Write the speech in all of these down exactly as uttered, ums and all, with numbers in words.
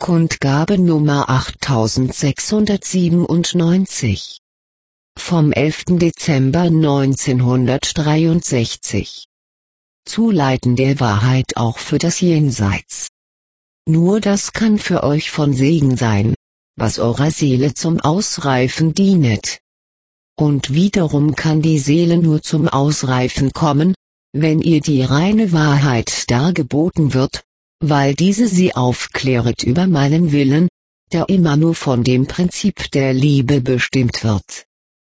Kundgabe Nummer achttausendsechshundertsiebenundneunzig. Vom elften Dezember neunzehnhundertdreiundsechzig. Zuleiten der Wahrheit auch für das Jenseits. Nur das kann für euch von Segen sein, was eurer Seele zum Ausreifen dienet. Und wiederum kann die Seele nur zum Ausreifen kommen, wenn ihr die reine Wahrheit dargeboten wird, weil diese sie aufkläret über meinen Willen, der immer nur von dem Prinzip der Liebe bestimmt wird.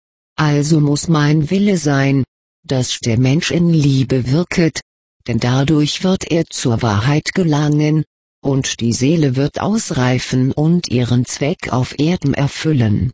Also muss mein Wille sein, dass der Mensch in Liebe wirket, denn dadurch wird er zur Wahrheit gelangen, und die Seele wird ausreifen und ihren Zweck auf Erden erfüllen.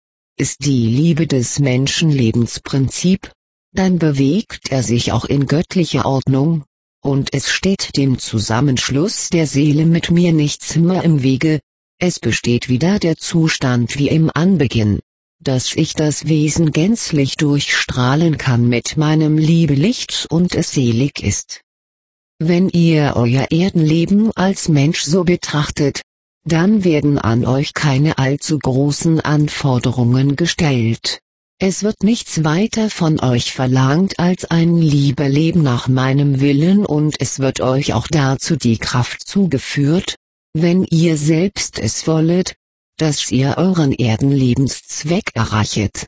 Ist die Liebe des Menschen Lebensprinzip, dann bewegt er sich auch in göttlicher Ordnung, und es steht dem Zusammenschluss der Seele mit mir nichts mehr im Wege, es besteht wieder der Zustand wie im Anbeginn, dass ich das Wesen gänzlich durchstrahlen kann mit meinem Liebelicht und es selig ist. Wenn ihr euer Erdenleben als Mensch so betrachtet, dann werden an euch keine allzu großen Anforderungen gestellt. Es wird nichts weiter von euch verlangt als ein Lieberleben nach meinem Willen und es wird euch auch dazu die Kraft zugeführt, wenn ihr selbst es wollet, dass ihr euren Erdenlebenszweck erreichet.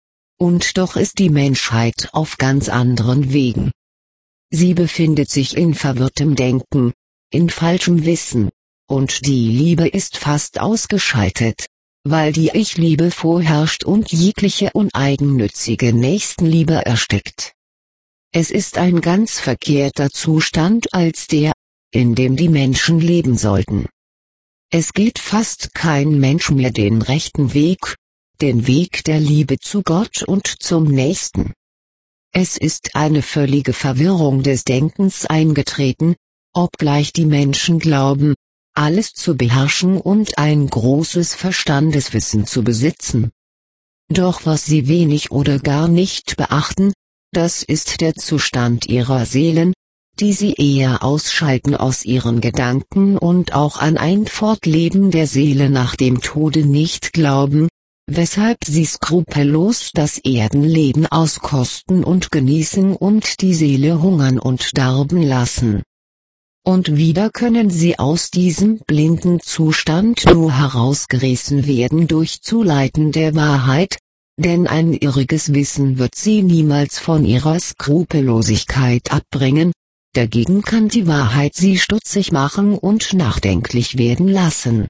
Und doch ist die Menschheit auf ganz anderen Wegen. Sie befindet sich in verwirrtem Denken, in falschem Wissen, und die Liebe ist fast ausgeschaltet, weil die Ich-Liebe vorherrscht und jegliche uneigennützige Nächstenliebe erstickt. Es ist ein ganz verkehrter Zustand als der, in dem die Menschen leben sollten. Es geht fast kein Mensch mehr den rechten Weg, den Weg der Liebe zu Gott und zum Nächsten. Es ist eine völlige Verwirrung des Denkens eingetreten, obgleich die Menschen glauben, alles zu beherrschen und ein großes Verstandeswissen zu besitzen. Doch was sie wenig oder gar nicht beachten, das ist der Zustand ihrer Seelen, die sie eher ausschalten aus ihren Gedanken und auch an ein Fortleben der Seele nach dem Tode nicht glauben, weshalb sie skrupellos das Erdenleben auskosten und genießen und die Seele hungern und darben lassen. Und wieder können sie aus diesem blinden Zustand nur herausgerissen werden durch Zuleiten der Wahrheit, denn ein irriges Wissen wird sie niemals von ihrer Skrupellosigkeit abbringen, dagegen kann die Wahrheit sie stutzig machen und nachdenklich werden lassen.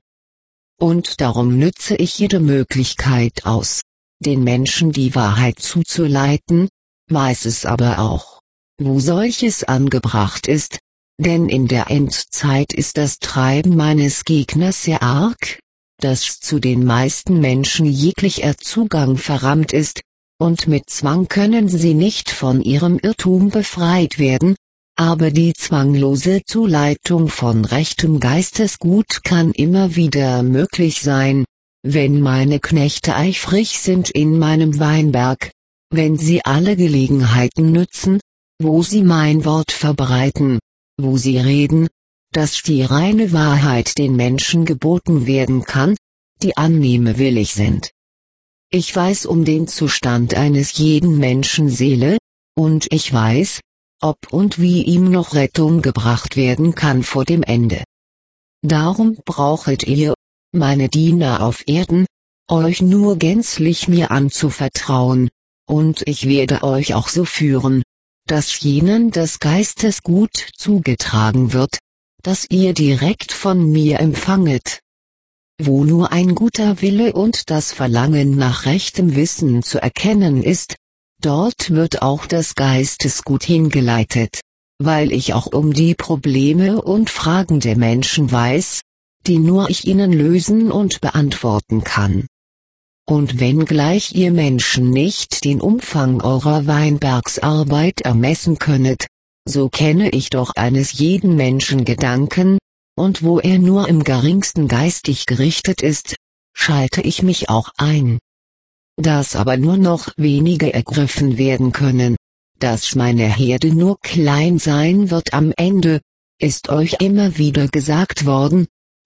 Und darum nütze ich jede Möglichkeit aus, den Menschen die Wahrheit zuzuleiten, weiß es aber auch, wo solches angebracht ist, denn in der Endzeit ist das Treiben meines Gegners sehr arg, dass zu den meisten Menschen jeglicher Zugang verrammt ist, und mit Zwang können sie nicht von ihrem Irrtum befreit werden, aber die zwanglose Zuleitung von rechtem Geistesgut kann immer wieder möglich sein, wenn meine Knechte eifrig sind in meinem Weinberg, wenn sie alle Gelegenheiten nützen, wo sie mein Wort verbreiten, wo sie reden, dass die reine Wahrheit den Menschen geboten werden kann, die annehmewillig sind. Ich weiß um den Zustand eines jeden Menschen Seele, und ich weiß, ob und wie ihm noch Rettung gebracht werden kann vor dem Ende. Darum brauchet ihr, meine Diener auf Erden, euch nur gänzlich mir anzuvertrauen, und ich werde euch auch so führen, dass jenen das Geistesgut zugetragen wird, das ihr direkt von mir empfanget. Wo nur ein guter Wille und das Verlangen nach rechtem Wissen zu erkennen ist, dort wird auch das Geistesgut hingeleitet, weil ich auch um die Probleme und Fragen der Menschen weiß, die nur ich ihnen lösen und beantworten kann. Und wenngleich ihr Menschen nicht den Umfang eurer Weinbergsarbeit ermessen könnet, so kenne ich doch eines jeden Menschen Gedanken, und wo er nur im geringsten geistig gerichtet ist, schalte ich mich auch ein. Dass aber nur noch wenige ergriffen werden können, dass meine Herde nur klein sein wird am Ende, ist euch immer wieder gesagt worden,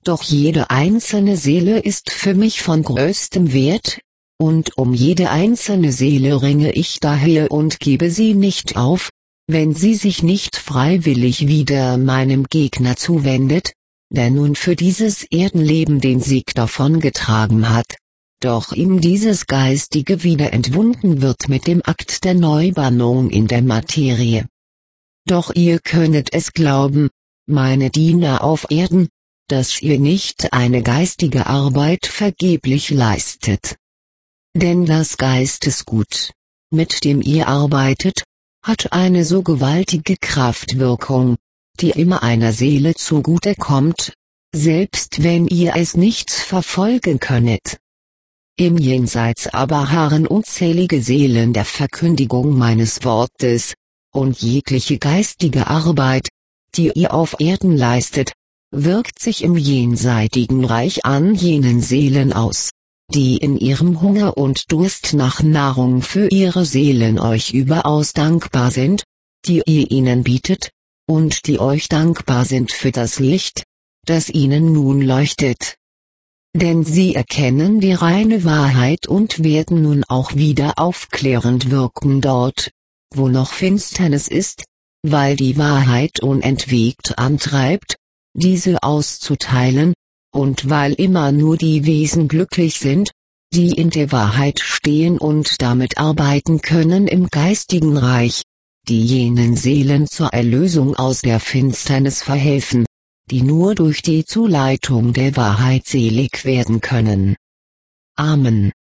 Doch jede einzelne Seele ist für mich von größtem Wert, und um jede einzelne Seele ringe ich daher und gebe sie nicht auf, wenn sie sich nicht freiwillig wieder meinem Gegner zuwendet, der nun für dieses Erdenleben den Sieg davongetragen hat, doch ihm dieses Geistige wieder entwunden wird mit dem Akt der Neubannung in der Materie. Doch ihr könnet es glauben, meine Diener auf Erden, dass ihr nicht eine geistige Arbeit vergeblich leistet. Denn das Geistesgut, mit dem ihr arbeitet, hat eine so gewaltige Kraftwirkung, die immer einer Seele zugute kommt, selbst wenn ihr es nicht verfolgen könnet. Im Jenseits aber harren unzählige Seelen der Verkündigung meines Wortes, und jegliche geistige Arbeit, die ihr auf Erden leistet, wirkt sich im jenseitigen Reich an jenen Seelen aus, die in ihrem Hunger und Durst nach Nahrung für ihre Seelen euch überaus dankbar sind, die ihr ihnen bietet, und die euch dankbar sind für das Licht, das ihnen nun leuchtet. Denn sie erkennen die reine Wahrheit und werden nun auch wieder aufklärend wirken dort, wo noch Finsternis ist, weil die Wahrheit unentwegt antreibt, diese auszuteilen, und weil immer nur die Wesen glücklich sind, die in der Wahrheit stehen und damit arbeiten können im geistigen Reich, die jenen Seelen zur Erlösung aus der Finsternis verhelfen, die nur durch die Zuleitung der Wahrheit selig werden können. Amen.